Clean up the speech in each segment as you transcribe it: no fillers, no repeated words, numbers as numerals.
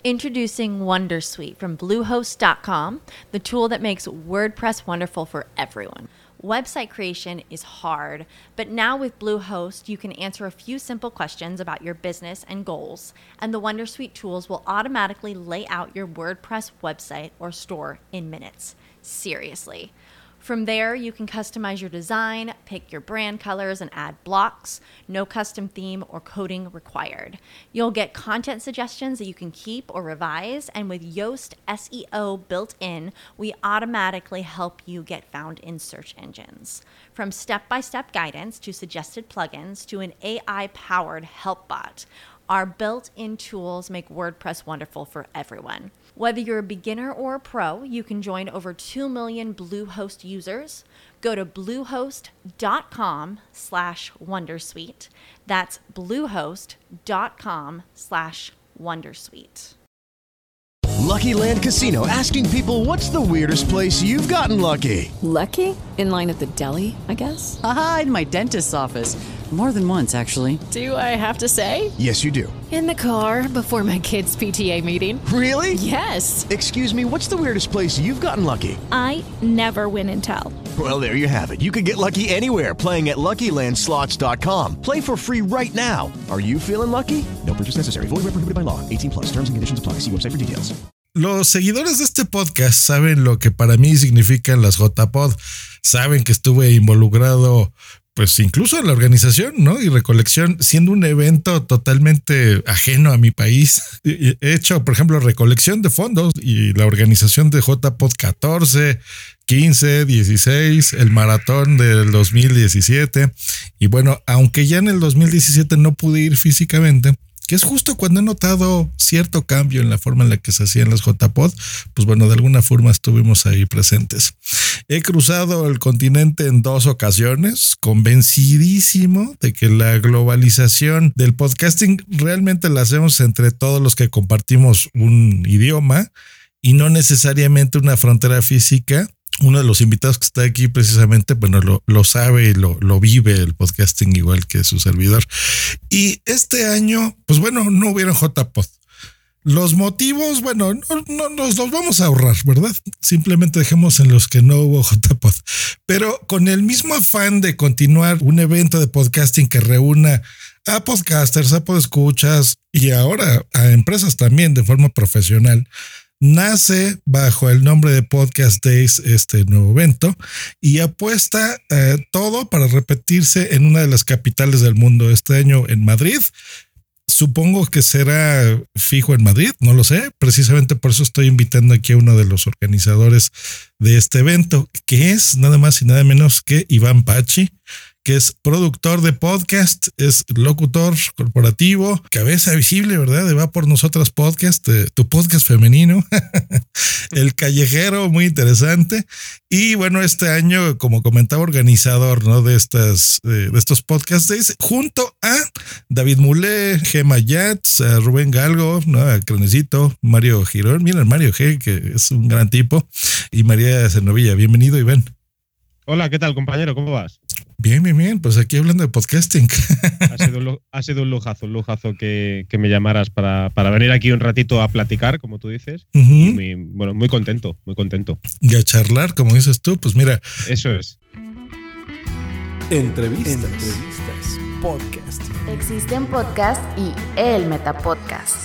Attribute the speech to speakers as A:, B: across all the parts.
A: Introducing Wondersuite from Bluehost.com, the tool that makes WordPress wonderful for everyone. Website creation is hard, but now with Bluehost, you can answer a few simple questions about your business and goals, and the Wondersuite tools will automatically lay out your WordPress website or store in minutes. Seriously. From there, you can customize your design, pick your brand colors, and add blocks. No custom theme or coding required. You'll get content suggestions that you can keep or revise, and with Yoast SEO built in, we automatically help you get found in search engines. From step-by-step guidance to suggested plugins to an AI-powered help bot, our built-in tools make WordPress wonderful for everyone. Whether you're a beginner or a pro, you can join over 2 million Bluehost users. Go to bluehost.com/wondersuite. That's bluehost.com/wondersuite.
B: Lucky Land Casino, asking people, what's the weirdest place you've gotten lucky?
C: Lucky? In line at the deli, I guess?
D: Aha, in my dentist's office. More than once, actually.
C: Do I have to say?
B: Yes, you do.
C: In the car before my kids' PTA meeting.
B: Really?
C: Yes.
B: Excuse me, what's the weirdest place you've gotten lucky?
E: I never win and tell.
B: Well, there you have it. You can get lucky anywhere, playing at LuckyLandSlots.com. Play for free right now. Are you feeling lucky? No purchase necessary. Void where prohibited by law. 18+. Terms and conditions apply. See website for details.
F: Los seguidores de este podcast saben lo que para mí significan las JPod. Saben que estuve involucrado, pues incluso en la organización, ¿no? Y recolección, siendo un evento totalmente ajeno a mi país. He hecho, por ejemplo, recolección de fondos y la organización de JPod 14, 15, 16, el maratón del 2017. Y bueno, aunque ya en el 2017 no pude ir físicamente, que es justo cuando he notado cierto cambio en la forma en la que se hacían las JPod, pues bueno, de alguna forma estuvimos ahí presentes. He cruzado el continente en 2 ocasiones, convencidísimo de que la globalización del podcasting realmente la hacemos entre todos los que compartimos un idioma y no necesariamente una frontera física. Uno de los invitados que está aquí precisamente, bueno, lo sabe y lo vive el podcasting igual que su servidor. Y este año, pues bueno, no hubieron JPod. Los motivos, bueno, no nos los vamos a ahorrar, ¿verdad? Simplemente dejemos en los que no hubo JPod. Pero con el mismo afán de continuar un evento de podcasting que reúna a podcasters, a podescuchas y ahora a empresas también de forma profesional, nace bajo el nombre de Podcast Days este nuevo evento y apuesta todo para repetirse en una de las capitales del mundo este año en Madrid. Supongo que será fijo en Madrid, no lo sé. Precisamente por eso estoy invitando aquí a uno de los organizadores de este evento, que es nada más y nada menos que Iván Pachi, que es productor de podcast, es locutor corporativo, cabeza visible, ¿verdad? De Va por Nosotras Podcast, tu podcast femenino, El Callejero, muy interesante. Y bueno, este año, como comentaba, organizador, ¿no? de estos podcast days, junto a David Mulé, Gema Yats, a Rubén Galgo, ¿no? A Crenecito, Mario Girón, miren Mario G, que es un gran tipo, y María Cernovilla. Bienvenido, Iván.
G: Hola, ¿qué tal, compañero? ¿Cómo vas?
F: Bien. Pues aquí hablando de podcasting.
G: Ha sido un lujazo que me llamaras para venir aquí un ratito a platicar, como tú dices.
F: Uh-huh.
G: Y muy contento.
F: Y a charlar, como dices tú, pues mira.
G: Eso es.
H: Entrevistas. Podcast.
I: Existen podcasts y el Metapodcast.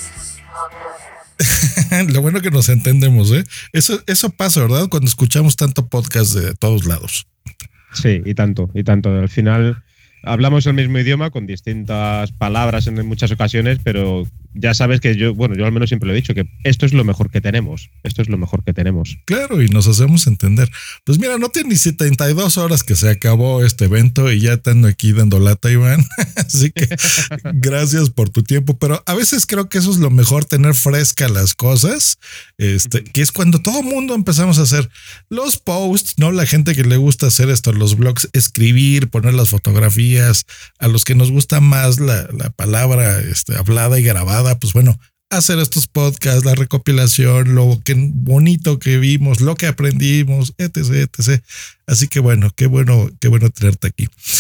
F: Lo bueno que nos entendemos, ¿eh? Eso pasa, ¿verdad? Cuando escuchamos tanto podcast de todos lados.
G: Sí, y tanto. Al final hablamos el mismo idioma con distintas palabras en muchas ocasiones, pero ya sabes que yo al menos siempre lo he dicho, que esto es lo mejor que tenemos. Claro,
F: y nos hacemos entender. Pues mira, no tiene ni 72 horas que se acabó este evento y ya están aquí dando lata, Iván. Así que gracias por tu tiempo. Pero a veces creo que eso es lo mejor, tener fresca las cosas, que es cuando todo mundo empezamos a hacer los posts, ¿no? La gente que le gusta hacer esto, los blogs, escribir, poner las fotografías, a los que nos gusta más la palabra hablada y grabada, pues bueno, hacer estos podcasts, la recopilación, lo que bonito que vimos, lo que aprendimos, etc. Así que bueno, qué bueno tenerte aquí.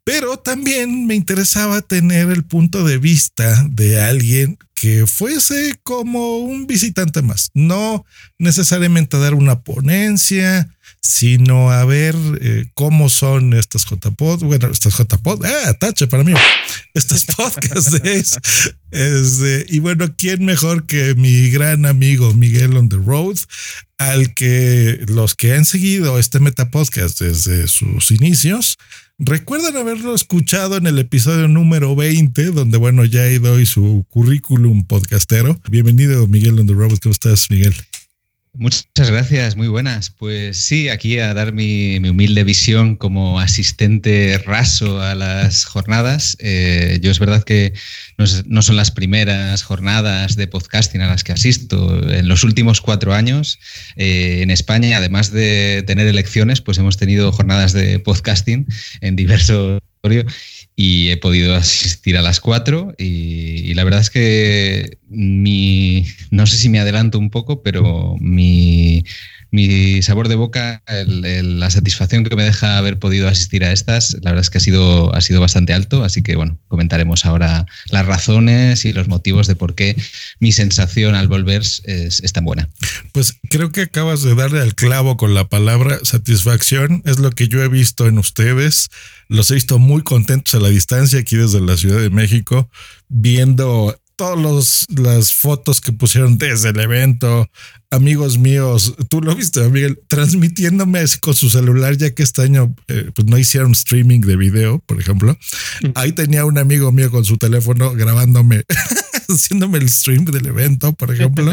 F: Pero también me interesaba tener el punto de vista de alguien que fuese como un visitante más, no necesariamente a dar una ponencia, sino a ver cómo son estas JPod, tache para mí, estos podcasts. Y bueno, ¿quién mejor que mi gran amigo Miguel on the Road, al que los que han seguido este Metapodcast desde sus inicios recuerdan haberlo escuchado en el episodio número 20, donde bueno, ya ahí doy su currículum podcastero. Bienvenido, Miguel on the Road. ¿Cómo estás, Miguel?
J: Muchas gracias, muy buenas. Pues sí, aquí a dar mi humilde visión como asistente raso a las jornadas. Yo es verdad que no son las primeras jornadas de podcasting a las que asisto. En los últimos 4 años en España, además de tener elecciones, pues hemos tenido jornadas de podcasting en diversos y he podido asistir a las 4 y la verdad es que no sé si me adelanto un poco, pero mi sabor de boca, la satisfacción que me deja haber podido asistir a estas, la verdad es que ha sido bastante alto, así que bueno, comentaremos ahora las razones y los motivos de por qué mi sensación al volver es tan buena.
F: Pues creo que acabas de darle al clavo con la palabra satisfacción, es lo que yo he visto en ustedes, los he visto muy contentos a la distancia aquí desde la Ciudad de México, viendo todas las fotos que pusieron desde el evento, amigos míos, tú lo viste, Miguel, transmitiéndome con su celular, ya que este año pues no hicieron streaming de video, por ejemplo. Ahí tenía un amigo mío con su teléfono grabándome, haciéndome el stream del evento, por ejemplo.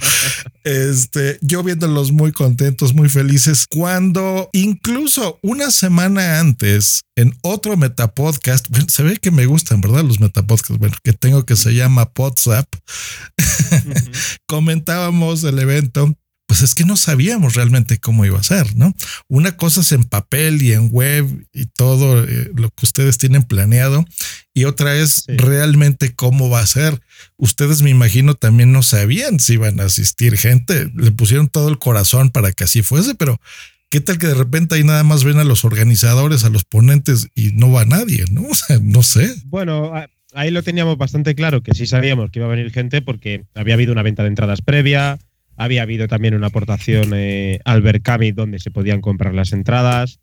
F: Yo viéndolos muy contentos, muy felices, cuando incluso una semana antes, en otro Metapodcast, bueno, se ve que me gustan, ¿verdad? Los Metapodcasts, bueno, que tengo que se llama WhatsApp, comentábamos el evento. Pues es que no sabíamos realmente cómo iba a ser, ¿no? Una cosa es en papel y en web y todo lo que ustedes tienen planeado y otra es realmente cómo va a ser. Ustedes me imagino también no sabían si iban a asistir gente, le pusieron todo el corazón para que así fuese, pero ¿qué tal que de repente ahí nada más ven a los organizadores, a los ponentes y no va nadie, ¿no? O sea, no sé.
G: Bueno, ahí lo teníamos bastante claro que sí sabíamos que iba a venir gente porque había habido una venta de entradas previa. Había habido también una aportación al Berkami donde se podían comprar las entradas,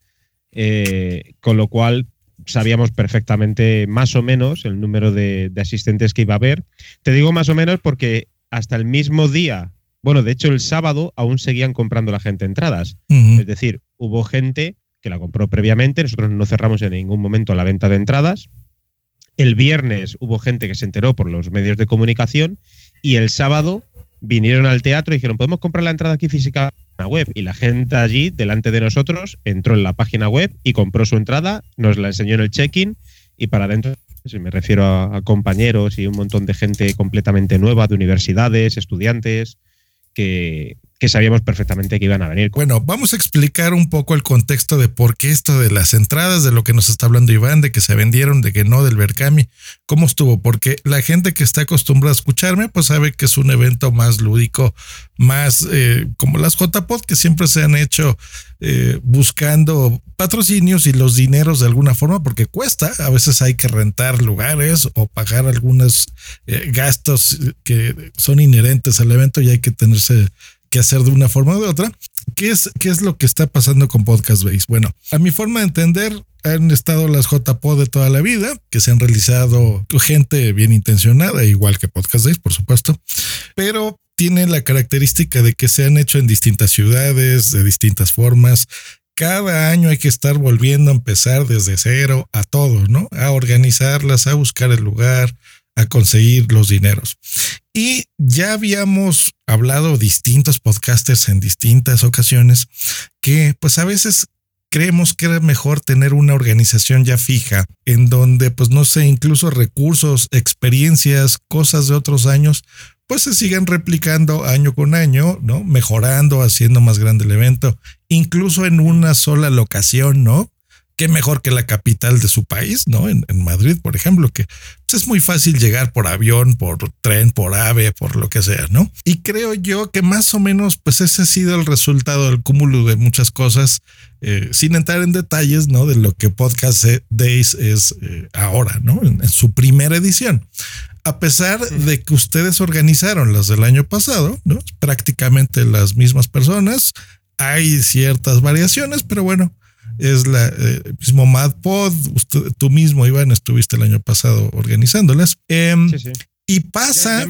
G: con lo cual sabíamos perfectamente más o menos el número de asistentes que iba a haber. Te digo más o menos porque hasta el mismo día, bueno, de hecho el sábado aún seguían comprando la gente entradas. Es decir, hubo gente que la compró previamente, nosotros no cerramos en ningún momento la venta de entradas. El viernes hubo gente que se enteró por los medios de comunicación y el sábado vinieron al teatro y dijeron, ¿podemos comprar la entrada aquí física en la web? Y la gente allí, delante de nosotros, entró en la página web y compró su entrada, nos la enseñó en el check-in y para adentro, si me refiero a compañeros y un montón de gente completamente nueva, de universidades, estudiantes, que sabíamos perfectamente que iban a venir.
F: Bueno, vamos a explicar un poco el contexto de por qué esto de las entradas, de lo que nos está hablando Iván, de que se vendieron, de que no, del Berkami, cómo estuvo, porque la gente que está acostumbrada a escucharme, pues sabe que es un evento más lúdico, más como las JPod que siempre se han hecho buscando patrocinios y los dineros de alguna forma, porque cuesta, a veces hay que rentar lugares o pagar algunos gastos que son inherentes al evento y hay que tenerse que hacer de una forma u de otra. ¿Qué es lo que está pasando con Podcast Base? Bueno, a mi forma de entender, han estado las JPod de toda la vida, que se han realizado gente bien intencionada, igual que Podcast Base, por supuesto, pero tiene la característica de que se han hecho en distintas ciudades, de distintas formas. Cada año hay que estar volviendo a empezar desde cero a todo, ¿no? A organizarlas, a buscar el lugar, a conseguir los dineros. Y ya habíamos hablado distintos podcasters en distintas ocasiones que pues a veces creemos que era mejor tener una organización ya fija en donde pues no sé, incluso recursos, experiencias, cosas de otros años pues se sigan replicando año con año, ¿no? Mejorando, haciendo más grande el evento, incluso en una sola locación, ¿no? qué mejor que la capital de su país, ¿no? En Madrid, por ejemplo, que pues, es muy fácil llegar por avión, por tren, por AVE, por lo que sea, ¿no? Y creo yo que más o menos, pues ese ha sido el resultado del cúmulo de muchas cosas, sin entrar en detalles, ¿no? De lo que Podcast Days es ahora, ¿no? En su primera edición. A pesar de que ustedes organizaron las del año pasado, ¿no? Prácticamente las mismas personas, hay ciertas variaciones, pero bueno, es el mismo MadPod. Tú mismo, Iván, estuviste el año pasado organizándolas. Sí. Y pasa...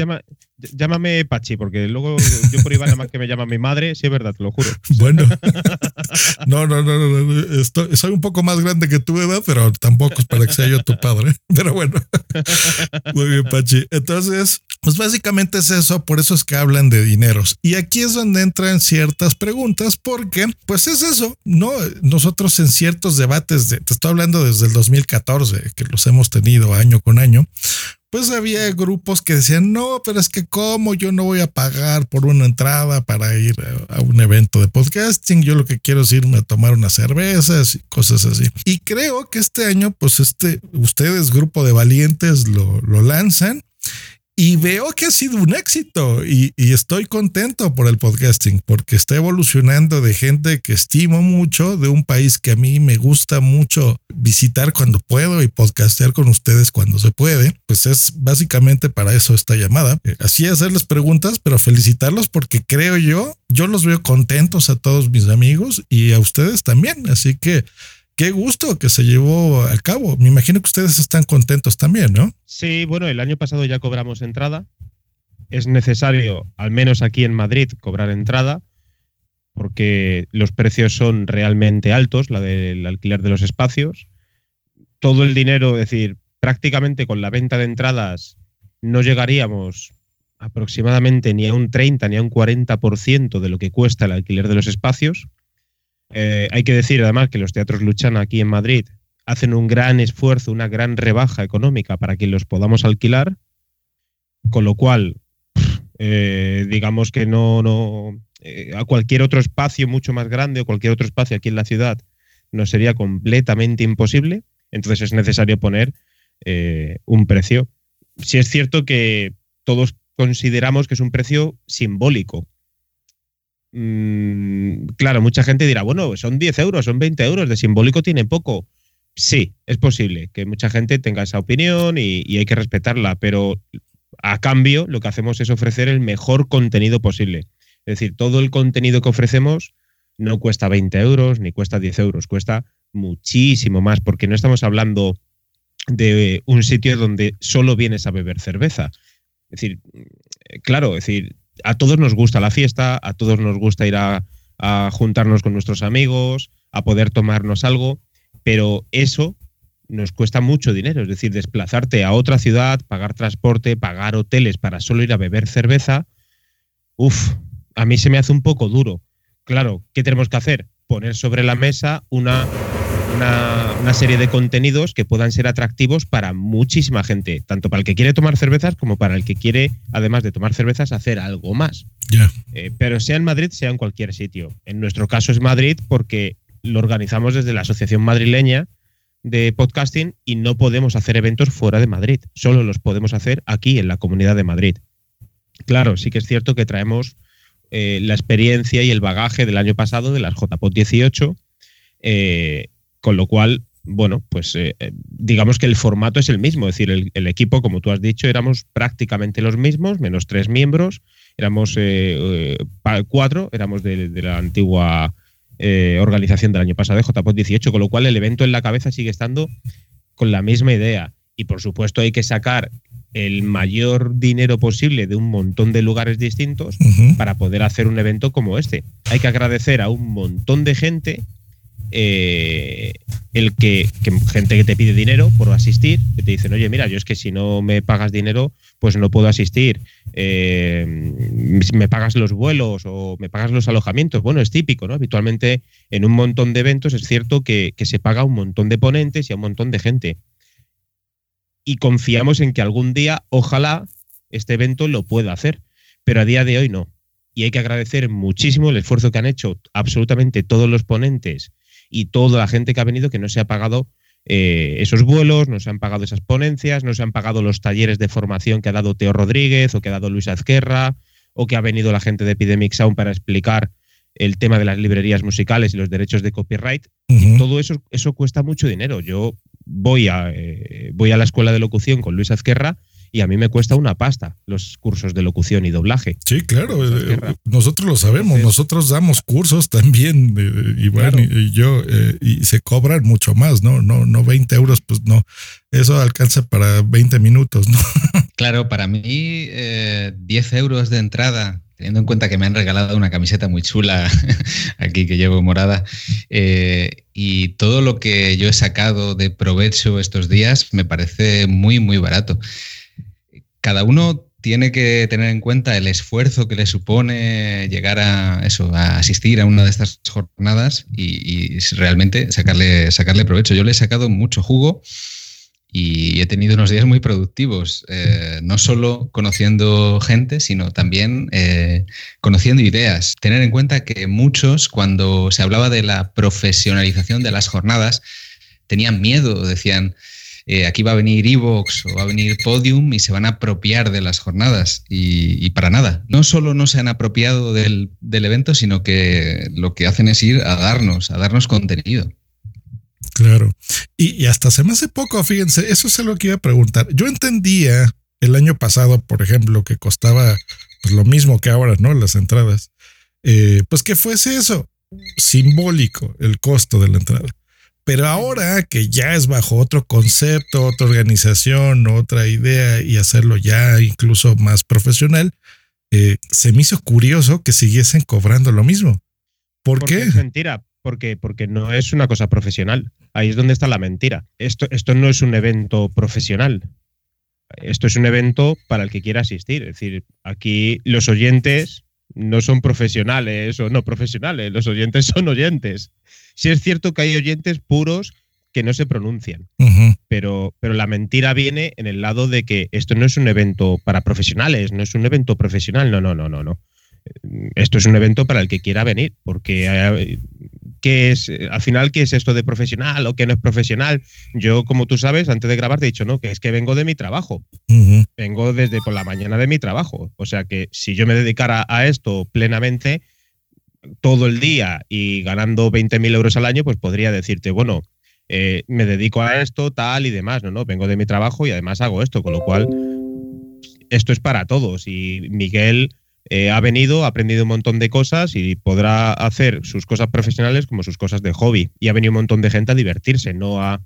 G: Llámame Pachi, porque luego yo por Iván nada más que me llama mi madre, sí es verdad, te lo juro.
F: Bueno, no. Soy un poco más grande que tu edad, pero tampoco es para que sea yo tu padre. Pero bueno, muy bien, Pachi. Entonces, pues básicamente es eso, por eso es que hablan de dineros. Y aquí es donde entran ciertas preguntas, porque pues es eso, ¿no? Nosotros en ciertos debates, te estoy hablando desde el 2014, que los hemos tenido año con año, pues había grupos que decían, no, pero es que cómo yo no voy a pagar por una entrada para ir a un evento de podcasting, yo lo que quiero es irme a tomar unas cervezas y cosas así. Y creo que este año, pues ustedes, grupo de valientes, lo lanzan. Y veo que ha sido un éxito y estoy contento por el podcasting porque está evolucionando de gente que estimo mucho, de un país que a mí me gusta mucho visitar cuando puedo y podcastear con ustedes cuando se puede. Pues es básicamente para eso esta llamada. Así hacerles preguntas, pero felicitarlos porque creo yo los veo contentos a todos mis amigos y a ustedes también. Así que qué gusto que se llevó a cabo. Me imagino que ustedes están contentos también, ¿no?
G: Sí, bueno, el año pasado ya cobramos entrada. Es necesario, al menos aquí en Madrid, cobrar entrada porque los precios son realmente altos, la del alquiler de los espacios. Todo el dinero, es decir, prácticamente con la venta de entradas no llegaríamos aproximadamente ni a un 30 ni a un 40% de lo que cuesta el alquiler de los espacios. Hay que decir además que los teatros Luchana aquí en Madrid hacen un gran esfuerzo, una gran rebaja económica para que los podamos alquilar, con lo cual digamos que no a cualquier otro espacio mucho más grande o cualquier otro espacio aquí en la ciudad nos sería completamente imposible. Entonces es necesario poner un precio. Sí es cierto que todos consideramos que es un precio simbólico. Claro, mucha gente dirá, bueno, son 10 euros, son 20 euros, de simbólico tiene poco. Sí, es posible que mucha gente tenga esa opinión y hay que respetarla, pero a cambio lo que hacemos es ofrecer el mejor contenido posible. Es decir, todo el contenido que ofrecemos no cuesta 20 euros ni cuesta 10 euros, cuesta muchísimo más, porque no estamos hablando de un sitio donde solo vienes a beber cerveza. Es decir, claro, es decir, a todos nos gusta la fiesta, a todos nos gusta ir a juntarnos con nuestros amigos, a poder tomarnos algo, pero eso nos cuesta mucho dinero. Es decir, desplazarte a otra ciudad, pagar transporte, pagar hoteles para solo ir a beber cerveza, a mí se me hace un poco duro. Claro, ¿qué tenemos que hacer? Poner sobre la mesa una serie de contenidos que puedan ser atractivos para muchísima gente, tanto para el que quiere tomar cervezas como para el que quiere, además de tomar cervezas, hacer algo más.
F: Yeah.
G: Pero sea en Madrid, sea en cualquier sitio. En nuestro caso es Madrid porque lo organizamos desde la Asociación Madrileña de Podcasting y no podemos hacer eventos fuera de Madrid. Solo los podemos hacer aquí en la Comunidad de Madrid. Claro, sí que es cierto que traemos la experiencia y el bagaje del año pasado de las JPod 18, con lo cual, bueno, pues digamos que el formato es el mismo. Es decir, el equipo, como tú has dicho, éramos prácticamente los mismos, menos 3 miembros. Éramos 4, éramos de la antigua organización del año pasado de JPod 18, con lo cual el evento en la cabeza sigue estando con la misma idea. Y por supuesto hay que sacar el mayor dinero posible de un montón de lugares distintos para poder hacer un evento como este. Hay que agradecer a un montón de gente, gente que te pide dinero por asistir, que te dicen, oye, mira, yo es que si no me pagas dinero, pues no puedo asistir. Me pagas los vuelos o me pagas los alojamientos. Bueno, es típico, ¿no? Habitualmente en un montón de eventos es cierto que se paga a un montón de ponentes y a un montón de gente. Y confiamos en que algún día, ojalá, este evento lo pueda hacer. Pero a día de hoy no. Y hay que agradecer muchísimo el esfuerzo que han hecho absolutamente todos los ponentes y toda la gente que ha venido que no se ha pagado esos vuelos, no se han pagado esas ponencias, no se han pagado los talleres de formación que ha dado Teo Rodríguez o que ha dado Luis Azquerra o que ha venido la gente de Epidemic Sound para explicar el tema de las librerías musicales y los derechos de copyright. Y todo eso cuesta mucho dinero. Yo voy a la escuela de locución con Luis Azquerra y a mí me cuesta una pasta los cursos de locución y doblaje.
F: Sí, claro, nosotros lo sabemos. Entonces, nosotros damos cursos también, Iván, claro. y yo, y se cobran mucho más, ¿no? No 20 euros, pues no. Eso alcanza para 20 minutos, ¿no?
J: Claro, para mí 10 euros de entrada, teniendo en cuenta que me han regalado una camiseta muy chula aquí que llevo morada, y todo lo que yo he sacado de provecho estos días me parece muy, muy barato. Cada uno tiene que tener en cuenta el esfuerzo que le supone llegar a asistir a una de estas jornadas y realmente sacarle provecho. Yo le he sacado mucho jugo y he tenido unos días muy productivos, no solo conociendo gente, sino también conociendo ideas. Tener en cuenta que muchos, cuando se hablaba de la profesionalización de las jornadas, tenían miedo, decían, aquí va a venir Evox o va a venir Podium y se van a apropiar de las jornadas y para nada. No solo no se han apropiado del evento, sino que lo que hacen es ir a darnos contenido.
F: Claro. Y hasta se me hace poco, fíjense, eso es lo que iba a preguntar. Yo entendía el año pasado, por ejemplo, que costaba pues lo mismo que ahora, ¿no? Las entradas. Pues que fuese eso, simbólico el costo de la entrada. Pero ahora que ya es bajo otro concepto, otra organización, otra idea y hacerlo ya incluso más profesional, se me hizo curioso que siguiesen cobrando lo mismo. ¿Por qué?
G: Es mentira, porque no es una cosa profesional. Ahí es donde está la mentira. Esto no es un evento profesional. Esto es un evento para el que quiera asistir. Es decir, aquí los oyentes no son profesionales o no profesionales, los oyentes son oyentes. Sí es cierto que hay oyentes puros que no se pronuncian, pero la mentira viene en el lado de que esto no es un evento para profesionales, no es un evento profesional, no. Esto es un evento para el que quiera venir, porque ¿qué es, al final, qué es esto de profesional o qué no es profesional? Yo, como tú sabes, antes de grabar te he dicho, no, que es que vengo de mi trabajo. Vengo desde por la mañana de mi trabajo. O sea que si yo me dedicara a esto plenamente todo el día y ganando 20.000 euros al año, pues podría decirte, bueno, me dedico a esto, tal y demás. No, vengo de mi trabajo y además hago esto, con lo cual esto es para todos. Y Miguel ha venido, ha aprendido un montón de cosas y podrá hacer sus cosas profesionales como sus cosas de hobby. Y ha venido un montón de gente a divertirse,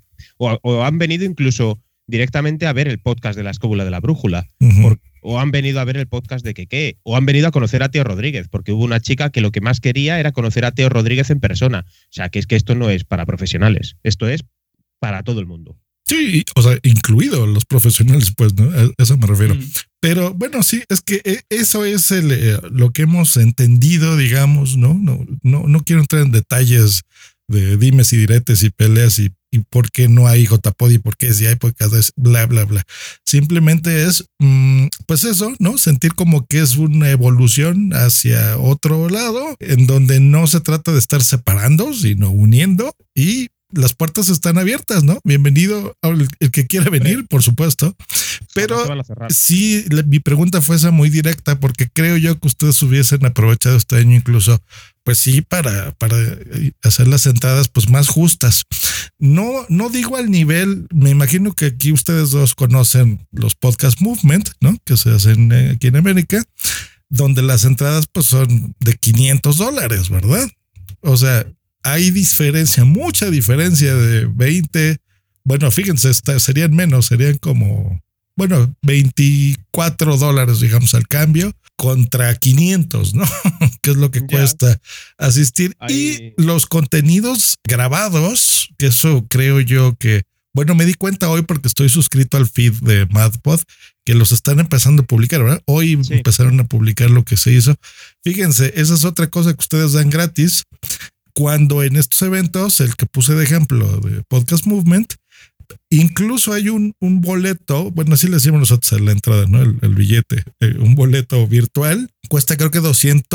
G: o han venido incluso directamente a ver el podcast de La Escóbula de la Brújula, o han venido a ver el podcast de Keke, o han venido a conocer a Teo Rodríguez, porque hubo una chica que lo que más quería era conocer a Teo Rodríguez en persona. O sea, que es que esto no es para profesionales, esto es para todo el mundo.
F: Sí, o sea, incluido los profesionales, pues, ¿no? A eso me refiero. Pero bueno, sí, es que eso es lo que hemos entendido, digamos, ¿no? No quiero entrar en detalles de dimes y diretes y peleas y por qué no hay JPod y por qué sí hay podcast, bla, bla, bla. Simplemente es, pues eso, ¿no? Sentir como que es una evolución hacia otro lado, en donde no se trata de estar separando, sino uniendo, y las puertas están abiertas, ¿no? Bienvenido el que quiera venir, por supuesto. Pero sí, mi pregunta fue esa muy directa, porque creo yo que ustedes hubiesen aprovechado este año incluso, pues sí, para hacer las entradas pues más justas. No digo al nivel, me imagino que aquí ustedes dos conocen los Podcast Movement, ¿no? Que se hacen aquí en América, donde las entradas pues son de $500, ¿verdad? O sea, hay diferencia, mucha diferencia de 20. Bueno, fíjense, serían menos, serían como, bueno, $24, digamos, al cambio, contra 500, ¿no? Que es lo que cuesta asistir. Y los contenidos grabados, que eso creo yo que, bueno, me di cuenta hoy porque estoy suscrito al feed de MadPod, que los están empezando a publicar, ¿verdad? Hoy empezaron a publicar lo que se hizo. Fíjense, esa es otra cosa que ustedes dan gratis. Cuando en estos eventos, el que puse de ejemplo de Podcast Movement, Incluso hay un boleto, bueno, así le decimos nosotros a la entrada, ¿no? El billete, un boleto virtual, cuesta creo que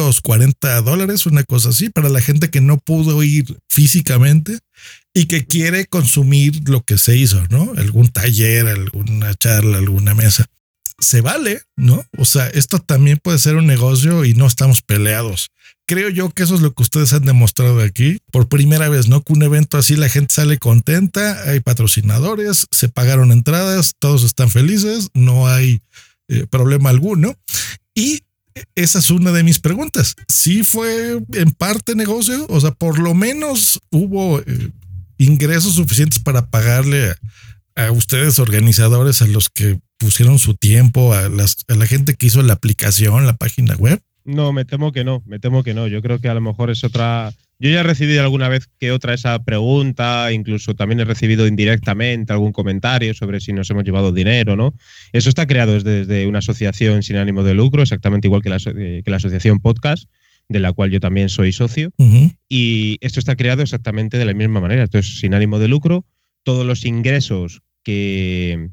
F: $240, una cosa así, para la gente que no pudo ir físicamente y que quiere consumir lo que se hizo, ¿no? Algún taller, alguna charla, alguna mesa. Se vale, ¿no? O sea, esto también puede ser un negocio y no estamos peleados. Creo yo que eso es lo que ustedes han demostrado aquí por primera vez, ¿no? Que un evento así la gente sale contenta, hay patrocinadores, se pagaron entradas, todos están felices, no hay problema alguno. Y esa es una de mis preguntas. ¿Sí fue en parte negocio? O sea, por lo menos hubo ingresos suficientes para pagarle a ustedes organizadores, a los que pusieron su tiempo, a la gente que hizo la aplicación, la página web.
G: No, me temo que no. Yo creo que a lo mejor es otra. Yo ya he recibido alguna vez que otra esa pregunta, incluso también he recibido indirectamente algún comentario sobre si nos hemos llevado dinero, ¿no? Eso está creado desde una asociación sin ánimo de lucro, exactamente igual que la asociación Podcast, de la cual yo también soy socio. Uh-huh. Y esto está creado exactamente de la misma manera. Entonces, sin ánimo de lucro, todos los ingresos que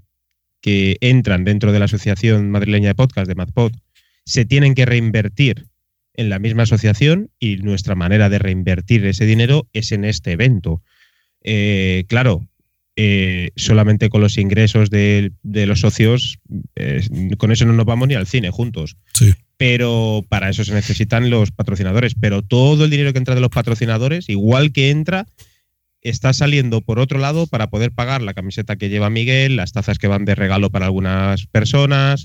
G: entran dentro de la Asociación Madrileña de Podcast, de MadPod, se tienen que reinvertir en la misma asociación, y nuestra manera de reinvertir ese dinero es en este evento. Claro, solamente con los ingresos de los socios, con eso no nos vamos ni al cine juntos.
F: Sí.
G: Pero para eso se necesitan los patrocinadores. Pero todo el dinero que entra de los patrocinadores, igual que entra, está saliendo por otro lado para poder pagar la camiseta que lleva Miguel, las tazas que van de regalo para algunas personas,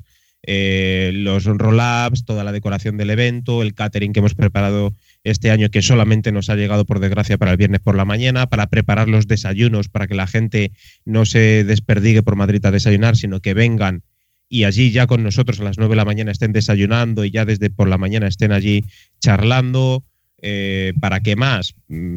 G: los roll-ups, toda la decoración del evento, el catering que hemos preparado este año, que solamente nos ha llegado por desgracia para el viernes por la mañana, para preparar los desayunos para que la gente no se desperdigue por Madrid a desayunar, sino que vengan y allí ya con nosotros a las 9 de la mañana estén desayunando y ya desde por la mañana estén allí charlando. ¿Para qué más?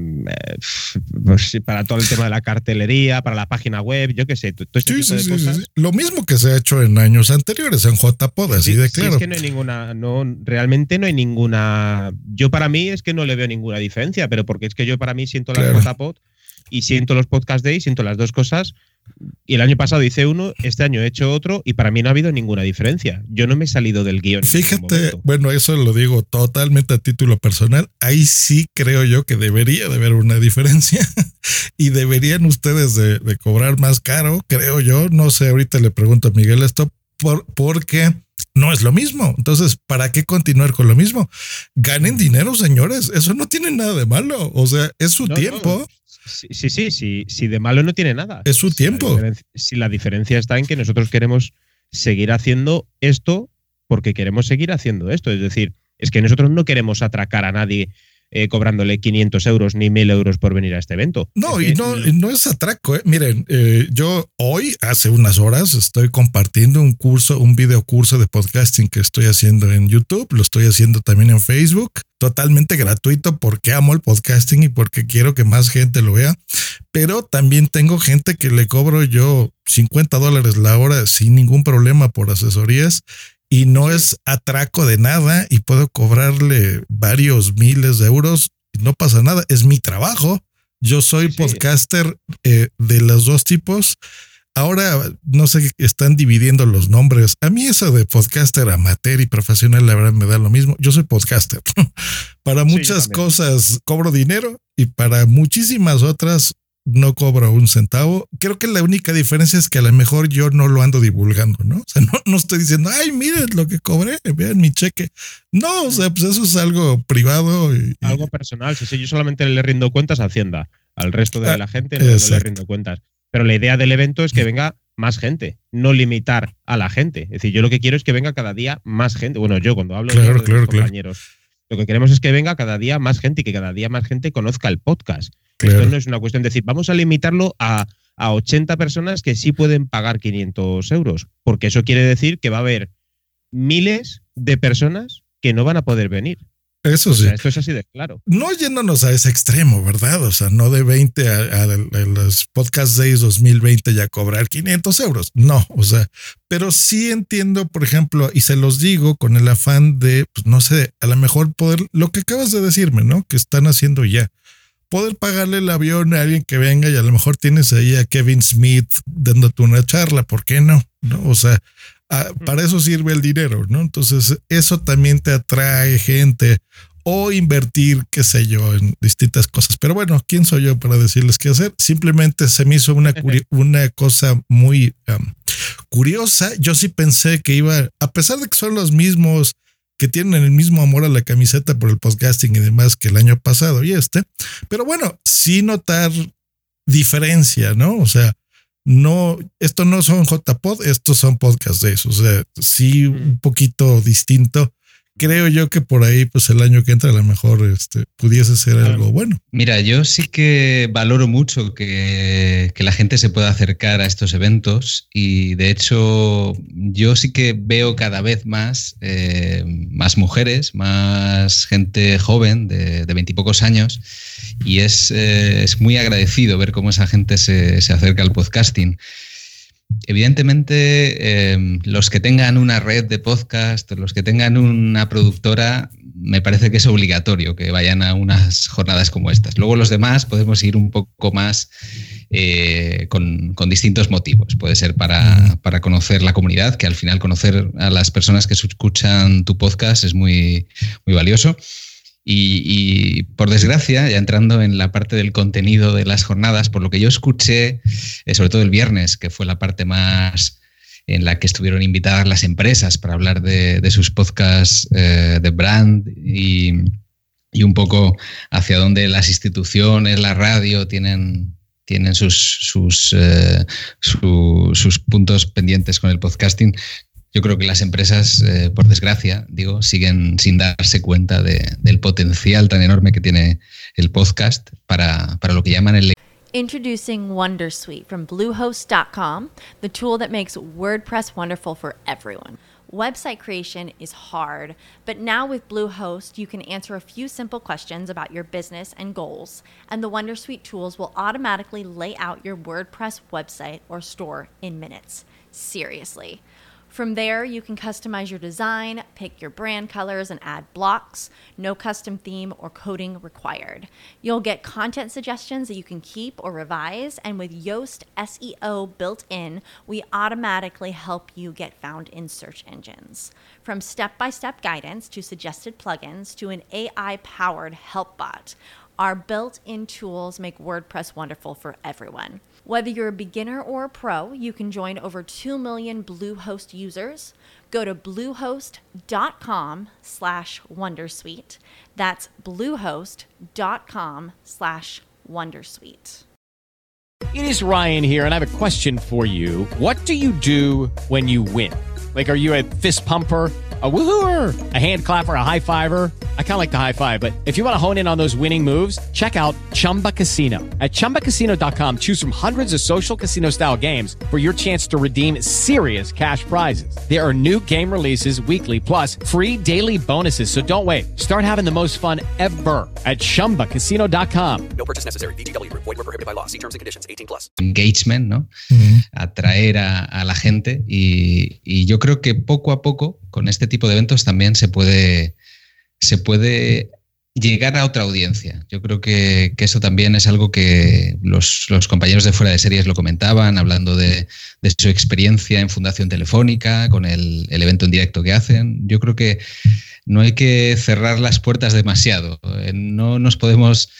G: Pues para todo el tema de la cartelería, para la página web, yo qué sé, todo este tipo de cosas. Sí.
F: Lo mismo que se ha hecho en años anteriores en JPod, así de claro.
G: Es que no hay ninguna, realmente no hay ninguna. Yo para mí es que no le veo ninguna diferencia, pero porque es que yo para mí siento la JPod y siento los Podcast Days, siento las dos cosas. Y el año pasado hice uno, este año he hecho otro, y para mí no ha habido ninguna diferencia. Yo no me he salido del guión.
F: Fíjate, bueno, eso lo digo totalmente a título personal. Ahí sí creo yo que debería de haber una diferencia y deberían ustedes de cobrar más caro, creo yo. No sé, ahorita le pregunto a Miguel esto porque no es lo mismo. Entonces, ¿para qué continuar con lo mismo? Ganen dinero, señores. Eso no tiene nada de malo. O sea, es su tiempo.
G: No. Sí, de malo no tiene nada.
F: Es su tiempo.
G: La diferencia está en que nosotros queremos seguir haciendo esto porque queremos seguir haciendo esto. Es decir, es que nosotros no queremos atracar a nadie cobrándole 500 euros ni 1.000 euros por venir a este evento.
F: No, no es atraco. Miren, yo hoy, hace unas horas, estoy compartiendo un video curso de podcasting que estoy haciendo en YouTube. Lo estoy haciendo también en Facebook. Totalmente gratuito porque amo el podcasting y porque quiero que más gente lo vea. Pero también tengo gente que le cobro yo $50 la hora sin ningún problema por asesorías. Y no es atraco de nada y puedo cobrarle varios miles de euros. No pasa nada, es mi trabajo. Yo soy podcaster de los dos tipos. Ahora, no sé, están dividiendo los nombres. A mí eso de podcaster amateur y profesional, la verdad me da lo mismo. Yo soy podcaster. Para muchas cosas cobro dinero y para muchísimas otras no cobro un centavo. Creo que la única diferencia es que a lo mejor yo no lo ando divulgando, ¿no? O sea, no estoy diciendo, ay, miren lo que cobré, vean mi cheque. No, o sea, pues eso es algo privado.
G: Algo personal. Sí, yo solamente le rindo cuentas a Hacienda. Al resto de la gente no le rindo cuentas. Pero la idea del evento es que venga más gente, no limitar a la gente. Es decir, yo lo que quiero es que venga cada día más gente. Bueno, yo cuando hablo de mis compañeros, lo que queremos es que venga cada día más gente y que cada día más gente conozca el podcast. Esto no es una cuestión de decir, vamos a limitarlo a 80 personas que sí pueden pagar 500 euros, porque eso quiere decir que va a haber miles de personas que no van a poder venir.
F: Eso sí.
G: O sea, esto es así de claro.
F: No yéndonos a ese extremo, ¿verdad? O sea, no de 20 a los Podcast Days 2020 ya cobrar 500 euros. No, o sea, pero sí entiendo, por ejemplo, y se los digo con el afán de, pues no sé, a lo mejor poder, lo que acabas de decirme, ¿no? Que están haciendo ya. poder pagarle el avión a alguien que venga y a lo mejor tienes ahí a Kevin Smith dándote una charla, ¿por qué no? ¿No? O sea, para eso sirve el dinero, ¿no? Entonces eso también te atrae gente o invertir, qué sé yo, en distintas cosas. Pero bueno, ¿quién soy yo para decirles qué hacer? Simplemente se me hizo una cosa muy curiosa. Yo sí pensé que iba, a pesar de que son los mismos que tienen el mismo amor a la camiseta por el podcasting y demás que el año pasado y pero bueno, sí notar diferencia, ¿no? O sea, no, esto no son JPod, estos son Podcast Days, o sea, sí un poquito distinto. Creo yo que por ahí, pues el año que entra a lo mejor pudiese ser algo bueno.
J: Mira, yo sí que valoro mucho que la gente se pueda acercar a estos eventos y de hecho yo sí que veo cada vez más mujeres, más gente joven de 20 y pocos años y es muy agradecido ver cómo esa gente se acerca al podcasting. Evidentemente, los que tengan una red de podcast, los que tengan una productora, me parece que es obligatorio que vayan a unas jornadas como estas. Luego los demás podemos ir un poco más con distintos motivos. Puede ser para conocer la comunidad, que al final conocer a las personas que escuchan tu podcast es muy, muy valioso. Y por desgracia, ya entrando en la parte del contenido de las jornadas, por lo que yo escuché, sobre todo el viernes, que fue la parte más en la que estuvieron invitadas las empresas para hablar de sus podcasts de brand y un poco hacia dónde las instituciones, la radio tienen sus puntos pendientes con el podcasting. Yo creo que las empresas, por desgracia, siguen sin darse cuenta del potencial tan enorme que tiene el podcast para lo que llaman el...
A: Introducing Wondersuite from Bluehost.com, the tool that makes WordPress wonderful for everyone. Website creation is hard, but now with Bluehost, you can answer a few simple questions about your business and goals, and the Wondersuite tools will automatically lay out your WordPress website or store in minutes. Seriously. From there, you can customize your design, pick your brand colors, and add blocks. No custom theme or coding required. You'll get content suggestions that you can keep or revise, and with Yoast SEO built in, we automatically help you get found in search engines. From step-by-step guidance to suggested plugins to an AI-powered help bot, our built-in tools make WordPress wonderful for everyone. Whether you're a beginner or a pro, you can join over 2 million Bluehost users. Go to bluehost.com/wondersuite. That's bluehost.com/wondersuite.
K: It is Ryan here, and I have a question for you. What do you do when you win? Like, are you a fist pumper, a woohooer, a hand clapper, a high fiver? I kind of like the high five, but if you want to hone in on those winning moves, check out Chumba Casino. At ChumbaCasino.com, choose from hundreds of social casino style games for your chance to redeem serious cash prizes. There are new game releases weekly, plus free daily bonuses. So don't wait. Start having the most fun ever at ChumbaCasino.com.
L: No purchase necessary. VGW Group. Void where prohibited by law. See terms and conditions. 18+.
J: Engagement, ¿no? Atraer a la gente y yo creo que poco a poco con este tipo de eventos también se puede llegar a otra audiencia. Yo creo que eso también es algo que los compañeros de Fuera de Series lo comentaban, hablando de su experiencia en Fundación Telefónica, con el evento en directo que hacen. Yo creo que no hay que cerrar las puertas demasiado. No nos podemos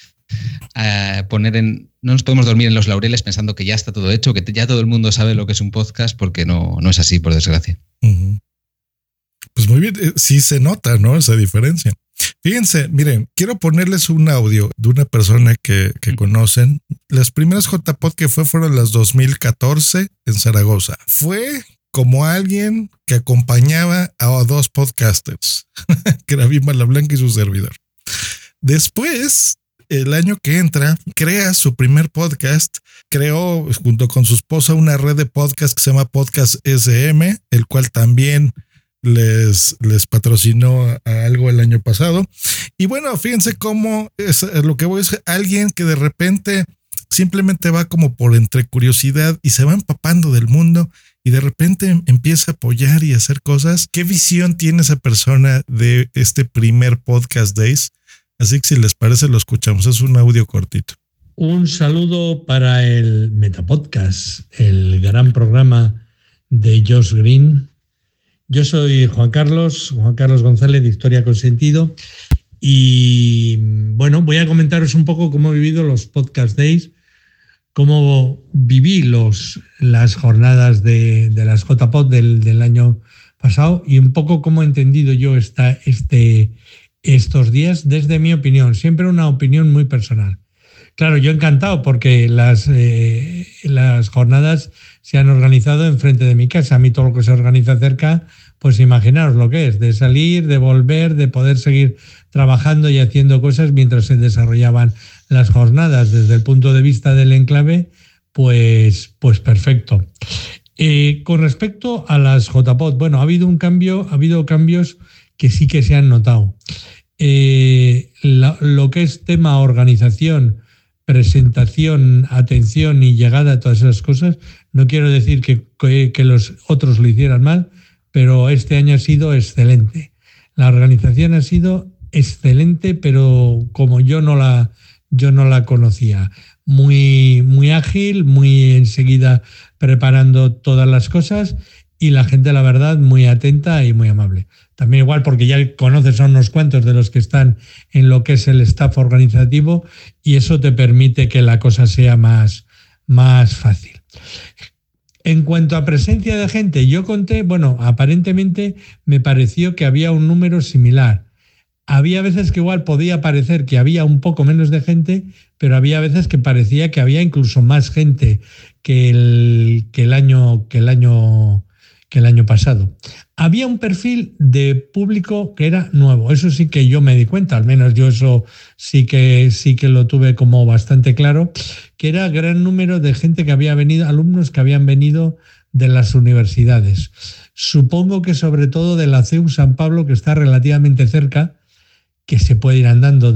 J: no nos podemos dormir en los laureles pensando que ya está todo hecho, que ya todo el mundo sabe lo que es un podcast, porque no es así, por desgracia.
F: Uh-huh. Pues muy bien, sí se nota, ¿no? Esa diferencia. Fíjense, miren, quiero ponerles un audio de una persona que conocen. Las primeras JPod que fueron las 2014 en Zaragoza. Fue como alguien que acompañaba a dos podcasters, que era Bimba La Blanca y su servidor. Después, el año que entra, crea su primer podcast. Creó junto con su esposa una red de podcast que se llama Podcast SM, el cual también les patrocinó a algo el año pasado. Y bueno, fíjense cómo es lo que voy a decir. Alguien que de repente simplemente va como por entre curiosidad y se va empapando del mundo y de repente empieza a apoyar y a hacer cosas. ¿Qué visión tiene esa persona de este primer Podcast Days? Así que si les parece lo escuchamos, es un audio cortito.
M: Un saludo para el Metapodcast, el gran programa de Josh Green. Yo soy Juan Carlos González de Historia con Sentido y bueno, voy a comentaros un poco cómo he vivido los Podcast Days, cómo viví las jornadas de las JPod del año pasado y un poco cómo he entendido yo estos días desde mi opinión, siempre una opinión muy personal. Claro, yo encantado porque las jornadas se han organizado enfrente de mi casa. A mí todo lo que se organiza cerca, pues imaginaos lo que es, de salir, de volver, de poder seguir trabajando y haciendo cosas mientras se desarrollaban las jornadas. Desde el punto de vista del enclave, pues perfecto. Con respecto a las JPod, bueno, ha habido cambios que sí que se han notado. Lo que es tema organización, presentación, atención y llegada a todas esas cosas, no quiero decir que los otros lo hicieran mal, pero este año ha sido excelente. La organización ha sido excelente, pero como yo no la conocía. Muy, muy ágil, muy enseguida preparando todas las cosas y la gente, la verdad, muy atenta y muy amable. También igual porque ya conoces a unos cuantos de los que están en lo que es el staff organizativo y eso te permite que la cosa sea más fácil. En cuanto a presencia de gente, yo conté, bueno, aparentemente me pareció que había un número similar. Había veces que igual podía parecer que había un poco menos de gente, pero había veces que parecía que había incluso más gente que el año pasado. Había un perfil de público que era nuevo, eso sí que yo me di cuenta, al menos yo eso sí que lo tuve como bastante claro, que era gran número de gente que había venido, alumnos que habían venido de las universidades. Supongo que sobre todo de la CEU San Pablo, que está relativamente cerca, que se puede ir andando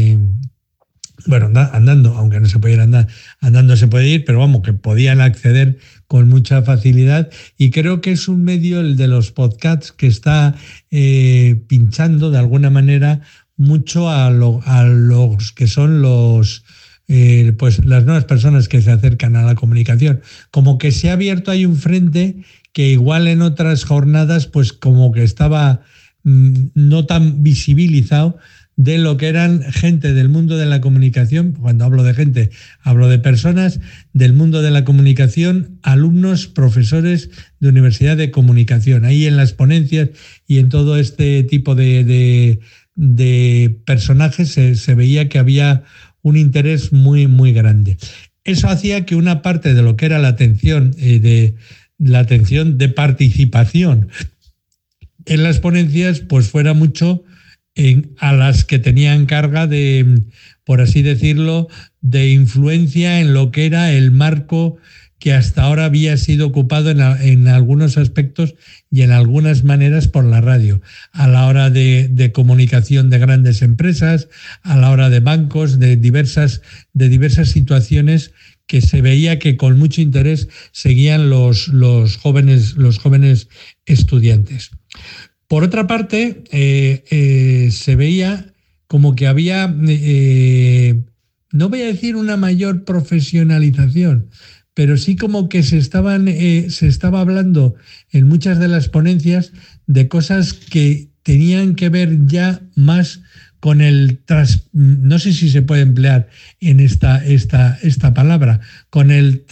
M: andando, aunque no se puede ir andando se puede ir, pero vamos, que podían acceder con mucha facilidad y creo que es un medio, el de los podcasts, que está pinchando de alguna manera mucho a los que son pues las nuevas personas que se acercan a la comunicación. Como que se ha abierto ahí un frente que igual en otras jornadas pues como que estaba no tan visibilizado, de lo que eran gente del mundo de la comunicación. Cuando hablo de gente, hablo de personas del mundo de la comunicación, alumnos, profesores de universidad de comunicación. Ahí en las ponencias y en todo este tipo de personajes se veía que había un interés muy, muy grande. Eso hacía que una parte de lo que era la atención de participación en las ponencias pues fuera mucho a las que tenían carga de, por así decirlo, de influencia en lo que era el marco que hasta ahora había sido ocupado en algunos aspectos y en algunas maneras por la radio, a la hora de comunicación de grandes empresas, a la hora de bancos, de diversas situaciones que se veía que con mucho interés seguían los jóvenes estudiantes. Por otra parte, se veía como que había, no voy a decir una mayor profesionalización, pero sí como que se estaba hablando en muchas de las ponencias de cosas que tenían que ver ya más con no sé si se puede emplear en esta palabra, con el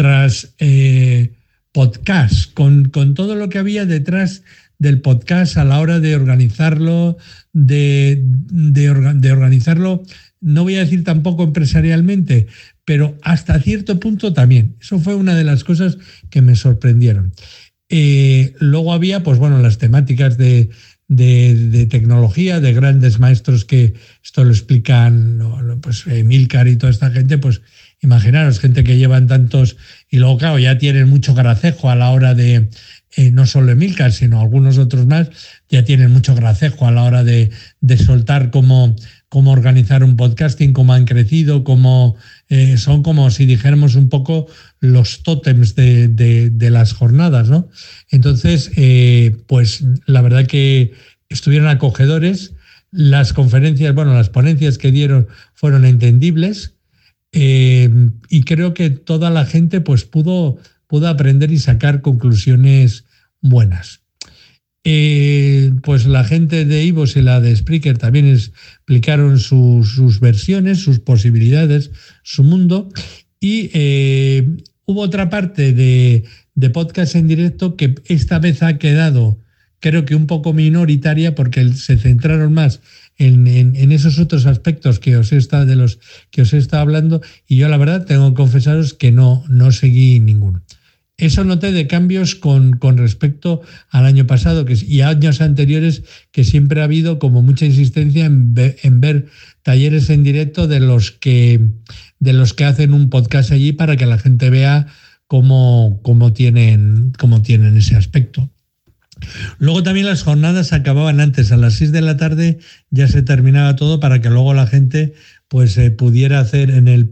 M: podcast, con todo lo que había detrás del podcast a la hora de organizarlo, de organizarlo, no voy a decir tampoco empresarialmente, pero hasta cierto punto también. Eso fue una de las cosas que me sorprendieron. Luego había, pues bueno, las temáticas de tecnología, de grandes maestros que esto lo explican, pues Emilcar y toda esta gente, pues imaginaros, gente que llevan tantos, y luego claro, ya tienen mucho gracejo a la hora de, no solo Emilcar, sino algunos otros más, ya tienen mucho gracejo a la hora de soltar cómo organizar un podcasting, cómo han crecido, son como si dijéramos un poco los tótems de las jornadas, ¿no? Entonces, pues la verdad que estuvieron acogedores. las conferencias, las ponencias que dieron fueron entendibles, y creo que toda la gente pues pudo aprender y sacar conclusiones buenas. Pues la gente de iVoox y la de Spreaker también explicaron sus versiones, sus posibilidades, su mundo, y hubo otra parte de podcast en directo que esta vez ha quedado, creo que un poco minoritaria, porque se centraron más en esos otros aspectos de los que os he estado hablando, y yo la verdad tengo que confesaros que no seguí ninguno. Eso noté de cambios con respecto al año pasado y a años anteriores, que siempre ha habido como mucha insistencia en ver talleres en directo de los que hacen un podcast allí, para que la gente vea cómo tienen ese aspecto. Luego también las jornadas acababan antes, a las 6 de la tarde ya se terminaba todo, para que luego la gente pues pudiera hacer en el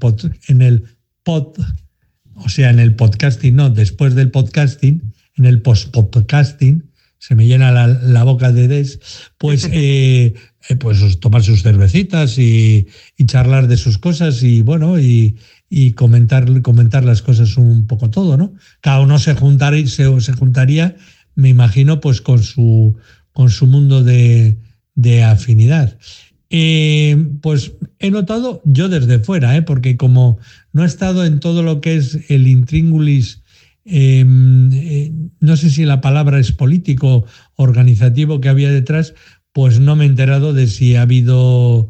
M: podcasting, no, después del podcasting, en el post-podcasting, se me llena la boca de des, pues pues tomar sus cervecitas y charlar de sus cosas y comentar las cosas un poco todo, ¿no? Cada uno se juntaría, me imagino, pues con su mundo de afinidad. Pues he notado yo desde fuera, porque como no he estado en todo lo que es el intríngulis, no sé si la palabra es político, organizativo que había detrás, pues no me he enterado de si ha habido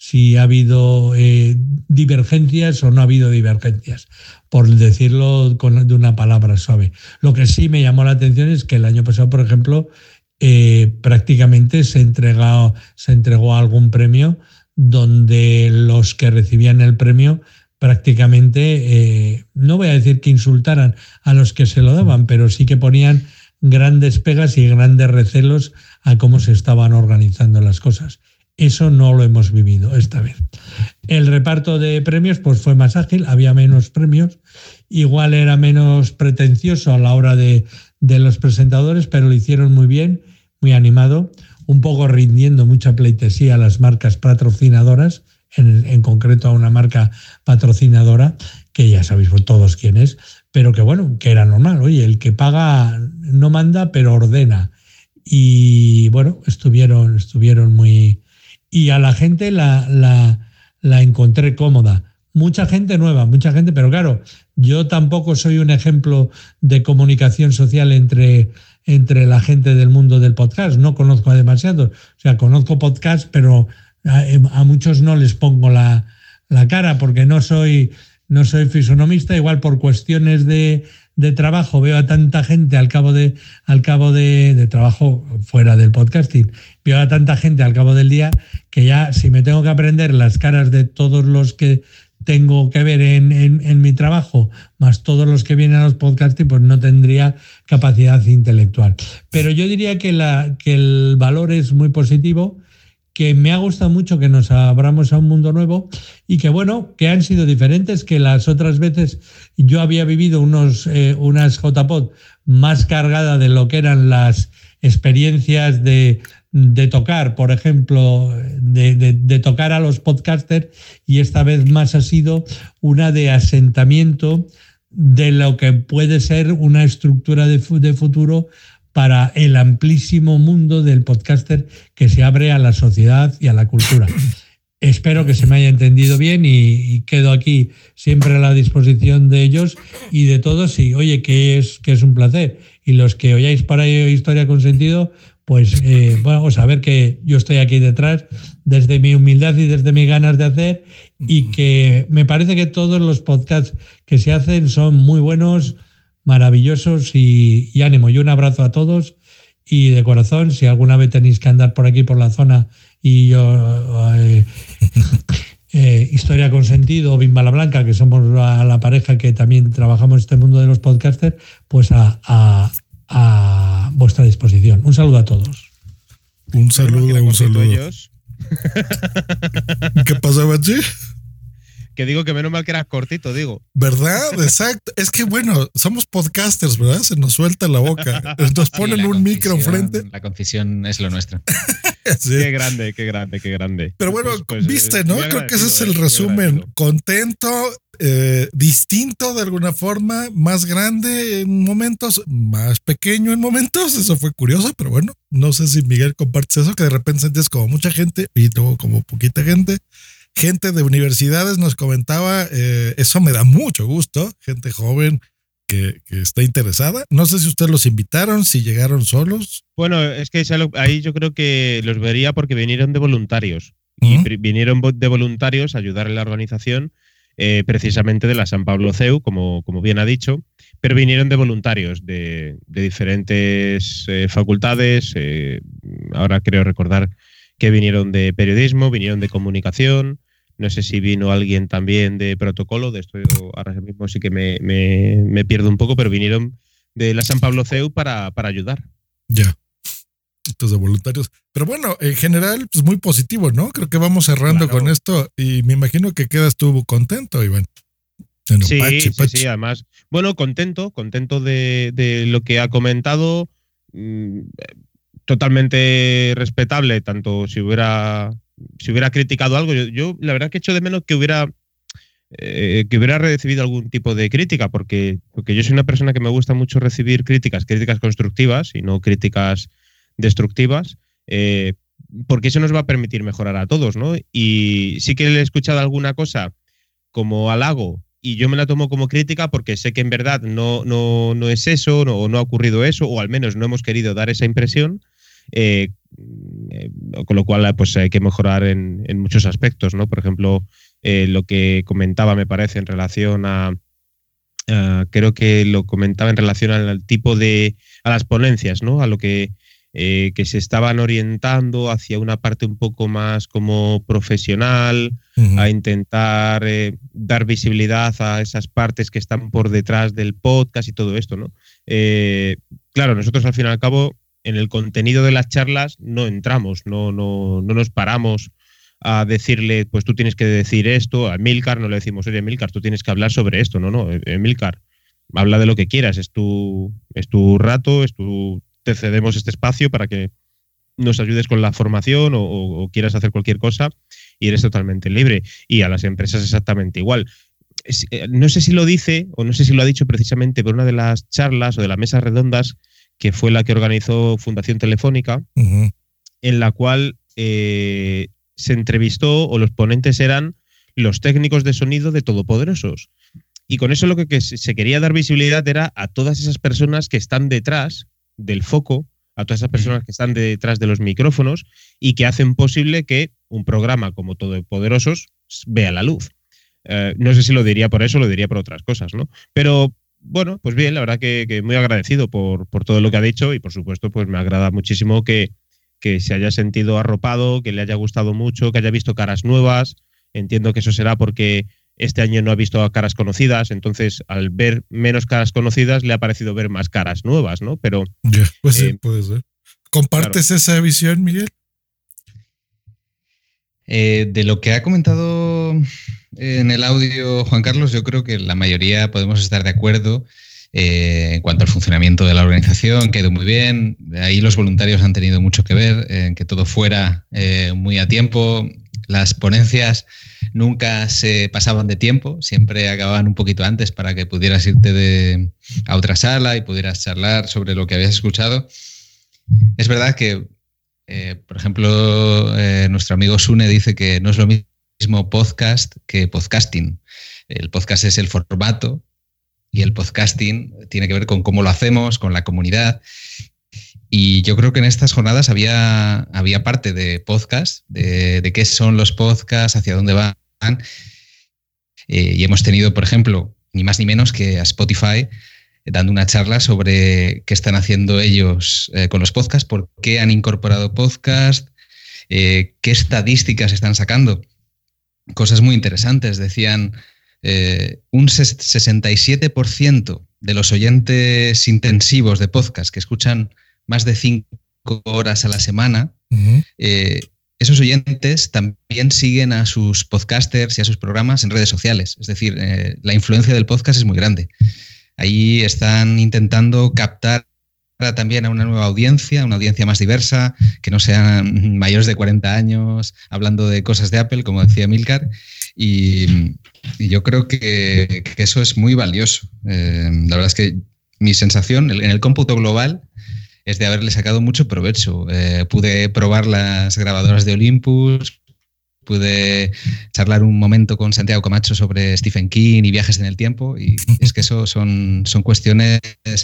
M: divergencias o no ha habido divergencias, por decirlo de una palabra suave. Lo que sí me llamó la atención es que el año pasado, por ejemplo, prácticamente se entregó algún premio donde los que recibían el premio prácticamente, no voy a decir que insultaran a los que se lo daban, pero sí que ponían grandes pegas y grandes recelos a cómo se estaban organizando las cosas. Eso no lo hemos vivido esta vez. El reparto de premios pues fue más ágil, había menos premios, igual era menos pretencioso a la hora de los presentadores, pero lo hicieron muy bien, muy animado, un poco rindiendo mucha pleitesía a las marcas patrocinadoras, en concreto a una marca patrocinadora, que ya sabéis todos quién es, pero que era normal. Oye, el que paga no manda, pero ordena. Y estuvieron muy... Y a la gente la encontré cómoda. Mucha gente nueva, pero claro, yo tampoco soy un ejemplo de comunicación social entre la gente del mundo del podcast. No conozco a demasiados. O sea, conozco podcast, pero a muchos no les pongo la cara, porque no soy fisonomista. Igual por cuestiones de trabajo veo a tanta gente al cabo de trabajo fuera del podcasting, veo a tanta gente al cabo del día, que ya si me tengo que aprender las caras de todos los que tengo que ver en mi trabajo, más todos los que vienen a los podcasting, pues no tendría capacidad intelectual. Pero yo diría que el valor es muy positivo, que me ha gustado mucho que nos abramos a un mundo nuevo y que han sido diferentes, que las otras veces yo había vivido unas JPod más cargadas de lo que eran las experiencias de tocar, por ejemplo, de tocar a los podcasters, y esta vez más ha sido una de asentamiento de lo que puede ser una estructura de futuro para el amplísimo mundo del podcaster que se abre a la sociedad y a la cultura. Espero que se me haya entendido bien y quedo aquí siempre a la disposición de ellos y de todos. Y oye, que es un placer. Y los que oyáis por ahí Historia con Sentido, pues saber que yo estoy aquí detrás desde mi humildad y desde mis ganas de hacer, y que me parece que todos los podcasts que se hacen son muy buenos, maravillosos, y ánimo. Y un abrazo a todos, y de corazón, si alguna vez tenéis que andar por aquí por la zona y yo Historia con Sentido o Bimba la Blanca, que somos la pareja que también trabajamos en este mundo de los podcasters, pues a vuestra disposición. Un saludo a todos.
F: Un saludo. ¿Qué pasa, Bachi?
G: Que digo que menos mal que era cortito, digo.
F: ¿Verdad? Exacto. Es que bueno, somos podcasters, ¿verdad? Se nos suelta la boca. Nos ponen un micro enfrente.
J: La concisión es lo nuestro.
F: Sí.
G: Qué grande, qué grande, qué grande.
F: Pero bueno, viste, ¿no? Creo que ese es el resumen. Contento, distinto de alguna forma, más grande en momentos, más pequeño en momentos. Eso fue curioso, pero bueno, no sé si Miguel compartes eso, que de repente sentías como mucha gente y luego como poquita gente. Gente de universidades nos comentaba, eso me da mucho gusto, gente joven que está interesada. No sé si ustedes los invitaron, si llegaron solos.
G: Bueno, es que ahí yo creo que los vería porque vinieron de voluntarios. Y vinieron de voluntarios a ayudar en la organización, precisamente de la San Pablo CEU, como bien ha dicho, pero vinieron de voluntarios de diferentes facultades. Ahora creo recordar que vinieron de periodismo, vinieron de comunicación. No sé si vino alguien también de protocolo, de esto ahora mismo sí que me pierdo un poco, pero vinieron de la San Pablo CEU para ayudar.
F: Ya, estos de voluntarios. Pero bueno, en general, pues muy positivo, ¿no? Creo que vamos cerrando con esto y me imagino que quedas tú contento, Iván.
G: Sí, además. Bueno, contento de lo que ha comentado. Totalmente respetable, tanto si hubiera criticado algo. Yo la verdad que echo de menos que hubiera recibido algún tipo de crítica, porque yo soy una persona que me gusta mucho recibir críticas constructivas y no críticas destructivas, porque eso nos va a permitir mejorar a todos, ¿no? Y sí que le he escuchado alguna cosa como halago y yo me la tomo como crítica porque sé que en verdad no es eso, no ha ocurrido eso, o al menos no hemos querido dar esa impresión. Con lo cual pues hay que mejorar en muchos aspectos, ¿no? Por ejemplo, lo que comentaba, me parece, en relación creo que lo comentaba en relación al tipo a las ponencias, ¿no? A lo que se estaban orientando hacia una parte un poco más como profesional, a intentar dar visibilidad a esas partes que están por detrás del podcast y todo esto, ¿no? Claro, nosotros al fin y al cabo en el contenido de las charlas no entramos, no nos paramos a decirle, pues tú tienes que decir esto. A Emilcar no le decimos, oye, Emilcar, tú tienes que hablar sobre esto. No, Emilcar, habla de lo que quieras, es tu rato, te cedemos este espacio para que nos ayudes con la formación o quieras hacer cualquier cosa y eres totalmente libre. Y a las empresas exactamente igual. No sé si lo dice o no sé si lo ha dicho precisamente por una de las charlas o de las mesas redondas que fue la que organizó Fundación Telefónica, en la cual se entrevistó, o los ponentes eran los técnicos de sonido de Todopoderosos. Y con eso lo que se quería dar visibilidad era a todas esas personas que están detrás del foco, a todas esas personas que están detrás de los micrófonos y que hacen posible que un programa como Todopoderosos vea la luz. No sé si lo diría por eso o lo diría por otras cosas, ¿no? Pero bueno, pues bien, la verdad que muy agradecido por todo lo que ha dicho y por supuesto pues me agrada muchísimo que se haya sentido arropado, que le haya gustado mucho, que haya visto caras nuevas. Entiendo que eso será porque este año no ha visto a caras conocidas, entonces al ver menos caras conocidas le ha parecido ver más caras nuevas, ¿no? Pero
F: pues sí, puede ser. ¿Compartes esa visión, Miguel?
J: De lo que ha comentado en el audio Juan Carlos, yo creo que la mayoría podemos estar de acuerdo en cuanto al funcionamiento de la organización, que ha ido muy bien. Ahí los voluntarios han tenido mucho que ver en que todo fuera muy a tiempo. Las ponencias nunca se pasaban de tiempo, siempre acababan un poquito antes para que pudieras irte a otra sala y pudieras charlar sobre lo que habías escuchado. Es verdad que por ejemplo, nuestro amigo Sune dice que no es lo mismo podcast que podcasting. El podcast es el formato y el podcasting tiene que ver con cómo lo hacemos, con la comunidad. Y yo creo que en estas jornadas había parte de podcast, de qué son los podcasts, hacia dónde van. Y hemos tenido, por ejemplo, ni más ni menos que a Spotify dando una charla sobre qué están haciendo ellos con los podcasts, por qué han incorporado podcast, qué estadísticas están sacando. Cosas muy interesantes. Decían un 67% de los oyentes intensivos de podcast que escuchan más de 5 horas a la semana esos oyentes también siguen a sus podcasters y a sus programas en redes sociales. Es decir, la influencia del podcast es muy grande. Ahí están intentando captar también a una nueva audiencia, una audiencia más diversa, que no sean mayores de 40 años hablando de cosas de Apple, como decía Milcar. Y yo creo que eso es muy valioso. La verdad es que mi sensación en el cómputo global es de haberle sacado mucho provecho. Pude probar las grabadoras de Olympus, pude charlar un momento con Santiago Camacho sobre Stephen King y viajes en el tiempo, y es que eso son cuestiones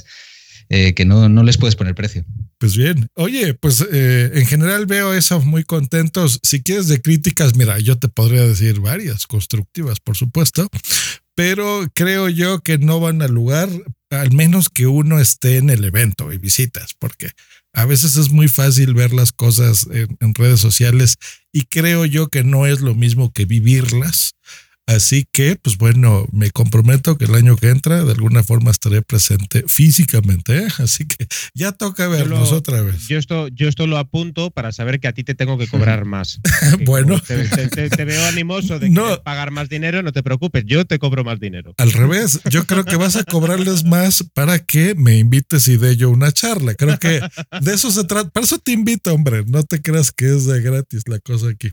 J: que no les puedes poner precio.
F: Pues bien. Oye, pues en general veo eso muy contentos. Si quieres de críticas, mira, yo te podría decir varias, constructivas, por supuesto, pero creo yo que no van al lugar, al menos que uno esté en el evento y visitas, porque a veces es muy fácil ver las cosas en redes sociales y creo yo que no es lo mismo que vivirlas. Así que, pues bueno, me comprometo que el año que entra de alguna forma estaré presente físicamente, ¿eh? Así que ya toca vernos otra vez.
G: Yo esto lo apunto para saber que a ti te tengo que cobrar más.
F: Bueno.
G: Te veo animoso de querer pagar más dinero, no te preocupes, yo te cobro más dinero.
F: Al revés, yo creo que vas a cobrarles más para que me invites y dé yo una charla. Creo que de eso se trata. Para eso te invito, hombre. No te creas que es de gratis la cosa aquí.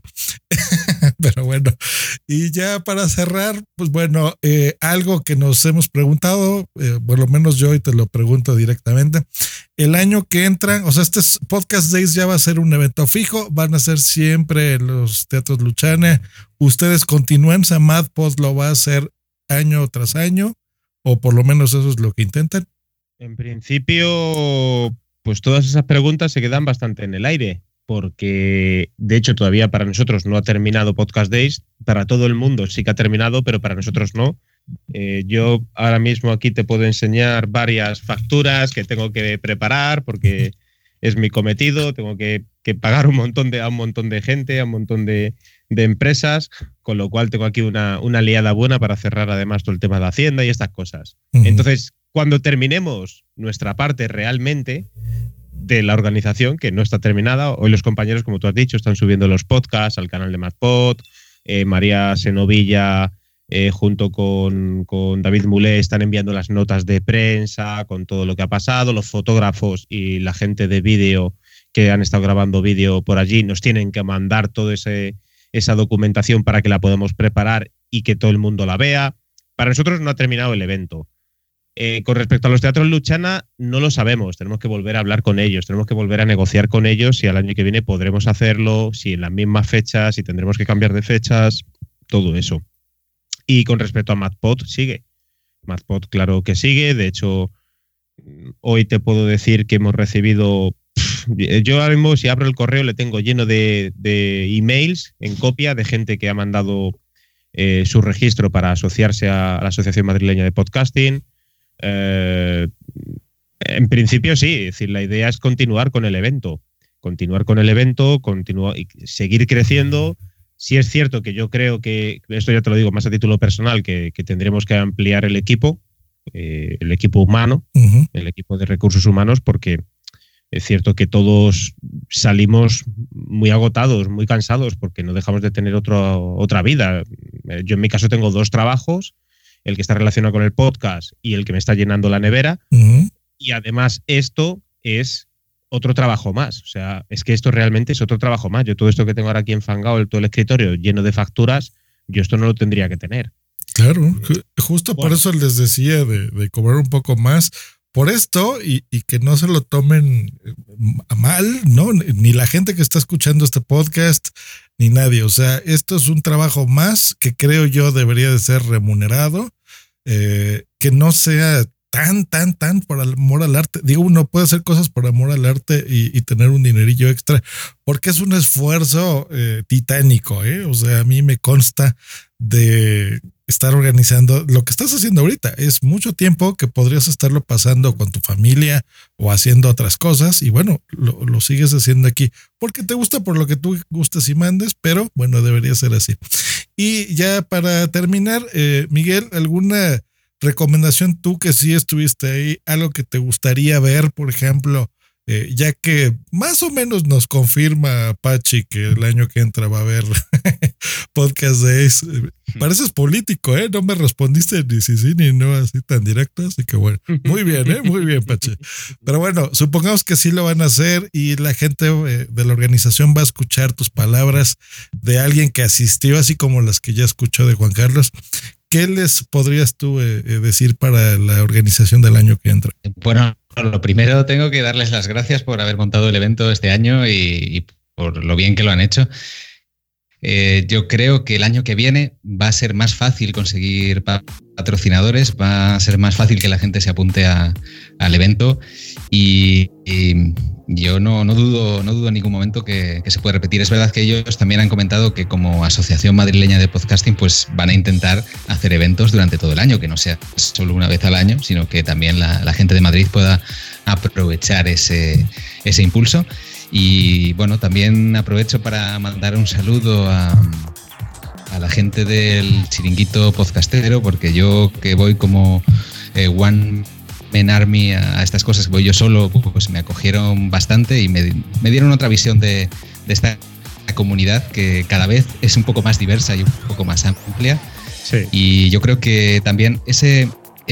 F: Pero bueno, y ya para cerrar, pues bueno, algo que nos hemos preguntado, por lo menos yo y te lo pregunto directamente, el año que entra, o sea, este Podcast Days ya va a ser un evento fijo, van a ser siempre los teatros Luchana, ustedes continúan, MadPod lo va a hacer año tras año, o por lo menos eso es lo que intentan.
G: En principio, pues todas esas preguntas se quedan bastante en el aire, porque de hecho todavía para nosotros no ha terminado Podcast Days, para todo el mundo sí que ha terminado, pero para nosotros no. Yo ahora mismo aquí te puedo enseñar varias facturas que tengo que preparar porque es mi cometido, tengo que pagar a un montón de gente, a un montón de empresas, con lo cual tengo aquí una liada buena para cerrar además todo el tema de Hacienda y estas cosas. Entonces, cuando terminemos nuestra parte realmente de la organización, que no está terminada, hoy los compañeros, como tú has dicho, están subiendo los podcasts al canal de MadPod, María Senovilla junto con David Mulé están enviando las notas de prensa con todo lo que ha pasado, los fotógrafos y la gente de vídeo que han estado grabando vídeo por allí nos tienen que mandar toda esa documentación para que la podamos preparar y que todo el mundo la vea. Para nosotros no ha terminado el evento. Con respecto a los teatros Luchana, no lo sabemos. Tenemos que volver a hablar con ellos, tenemos que volver a negociar con ellos si al año que viene podremos hacerlo, si en las mismas fechas, si tendremos que cambiar de fechas, todo eso. Y con respecto a MadPod, sigue. MadPod, claro que sigue. De hecho, hoy te puedo decir que hemos recibido... Yo ahora mismo, si abro el correo, le tengo lleno de emails en copia de gente que ha mandado su registro para asociarse a la Asociación Madrileña de Podcasting. En principio sí, es decir, la idea es continuar con el evento, continuar y seguir creciendo. Sí es cierto que yo creo que, esto ya te lo digo más a título personal, que tendremos que ampliar el equipo humano, el equipo de recursos humanos, porque es cierto que todos salimos muy agotados, muy cansados, porque no dejamos de tener otra vida. Yo en mi caso tengo 2 trabajos, el que está relacionado con el podcast y el que me está llenando la nevera. Y además esto es otro trabajo más. O sea, es que esto realmente es otro trabajo más. Yo todo esto que tengo ahora aquí enfangado, todo el escritorio lleno de facturas, yo esto no lo tendría que tener.
F: Claro, justo por eso les decía de cobrar un poco más por esto y que no se lo tomen a mal, ¿no? Ni la gente que está escuchando este podcast, ni nadie. O sea, esto es un trabajo más que creo yo debería de ser remunerado, que no sea tan por amor al arte. Digo, uno puede hacer cosas por amor al arte y tener un dinerillo extra, porque es un esfuerzo titánico, ¿eh? O sea, a mí me consta de estar organizando lo que estás haciendo ahorita. Es mucho tiempo que podrías estarlo pasando con tu familia o haciendo otras cosas y bueno, lo sigues haciendo aquí porque te gusta, por lo que tú gustes y mandes, pero bueno, debería ser así. Y ya para terminar, Miguel, ¿alguna recomendación tú que sí estuviste ahí, algo que te gustaría ver, por ejemplo, ya que más o menos nos confirma Apache que el año que entra va a haber Podcast Days. Pareces político, no me respondiste ni si sí ni no así tan directo, así que bueno, muy bien, Pache. Pero bueno, supongamos que sí lo van a hacer y la gente de la organización va a escuchar tus palabras de alguien que asistió, así como las que ya escuchó de Juan Carlos. ¿Qué les podrías tú decir para la organización del año que entra?
J: Bueno, lo primero tengo que darles las gracias por haber montado el evento este año y por lo bien que lo han hecho. Yo creo que el año que viene va a ser más fácil conseguir patrocinadores, va a ser más fácil que la gente se apunte al evento y yo no dudo en ningún momento que se puede repetir. Es verdad que ellos también han comentado que como Asociación Madrileña de Podcasting pues van a intentar hacer eventos durante todo el año, que no sea solo una vez al año, sino que también la gente de Madrid pueda aprovechar ese impulso. Y bueno, también aprovecho para mandar un saludo a la gente del Chiringuito Podcastero, porque yo que voy como One Man Army a estas cosas, que voy yo solo, pues me acogieron bastante y me dieron otra visión de esta comunidad que cada vez es un poco más diversa y un poco más amplia. Sí. Y yo creo que también ese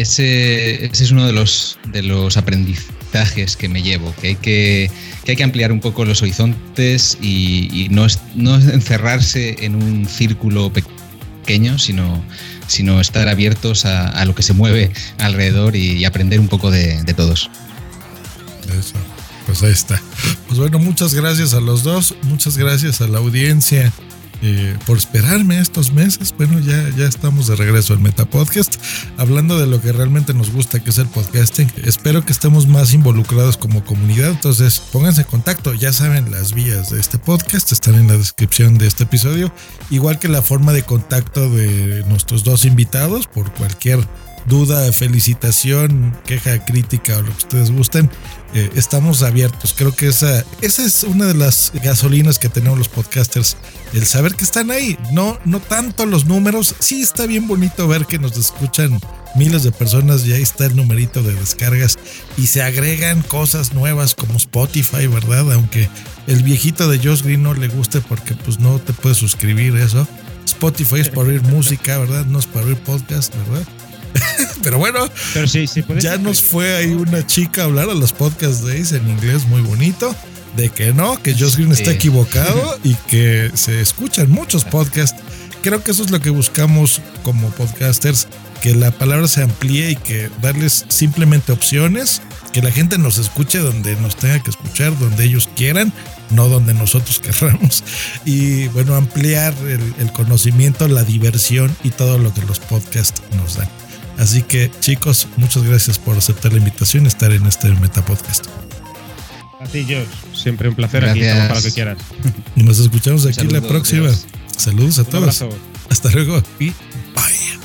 J: es uno de los aprendizajes que me llevo, que hay que ampliar un poco los horizontes y no encerrarse en un círculo pequeño, sino estar abiertos a lo que se mueve alrededor y aprender un poco de todos.
F: Eso, pues ahí está. Pues bueno, muchas gracias a los dos, muchas gracias a la audiencia por esperarme estos meses. Bueno, ya estamos de regreso al Metapodcast, hablando de lo que realmente nos gusta, que es el podcasting. Espero que estemos más involucrados como comunidad, entonces pónganse en contacto. Ya saben, las vías de este podcast están en la descripción de este episodio, igual que la forma de contacto de nuestros dos invitados. Por cualquier duda, felicitación, queja, crítica o lo que ustedes gusten, estamos abiertos. Creo que esa es una de las gasolinas que tenemos los podcasters, el saber que están ahí, no tanto los números. Sí, está bien bonito ver que nos escuchan miles de personas y ahí está el numerito de descargas y se agregan cosas nuevas como Spotify, ¿verdad? Aunque el viejito de Josh Green no le guste porque pues no te puedes suscribir eso. Spotify es para oír música, ¿verdad? No es para oír podcast, ¿verdad? Pero bueno, ya nos fue ahí una chica a hablar a los Podcast Days en inglés muy bonito, de que Josh Green está equivocado y que se escuchan muchos podcasts. Creo que eso es lo que buscamos como podcasters, que la palabra se amplíe y que darles simplemente opciones, que la gente nos escuche donde nos tenga que escuchar, donde ellos quieran, no donde nosotros querramos. Y bueno, ampliar el conocimiento, la diversión y todo lo que los podcasts nos dan. Así que, chicos, muchas gracias por aceptar la invitación y estar en este Metapodcast.
G: A ti, Josh. Siempre un placer. Gracias. Aquí estamos para lo que quieras.
F: Y nos escuchamos aquí la próxima. Dios. Saludos a todos. Un abrazo. Hasta luego y bye.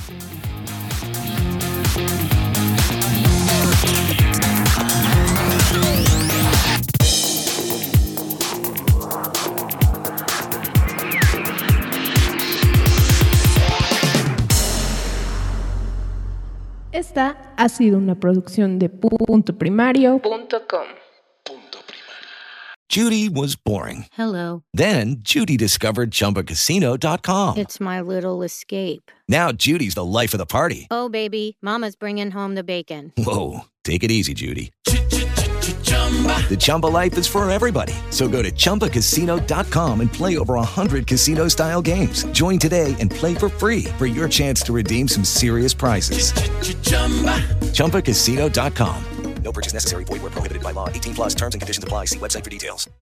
E: Esta ha sido una producción de puntoprimario.com.
B: Judy was boring.
N: Hello.
B: Then Judy discovered ChumbaCasino.com.
N: It's my little escape.
B: Now Judy's the life of the party.
N: Oh, baby, mama's bringing home the bacon.
B: Whoa, take it easy, Judy. The Chumba life is for everybody. So go to ChumbaCasino.com and play over 100 casino-style games. Join today and play for free for your chance to redeem some serious prizes. ChumbaCasino.com. No purchase necessary. Void where prohibited by law. 18+ terms and conditions apply. See website for details.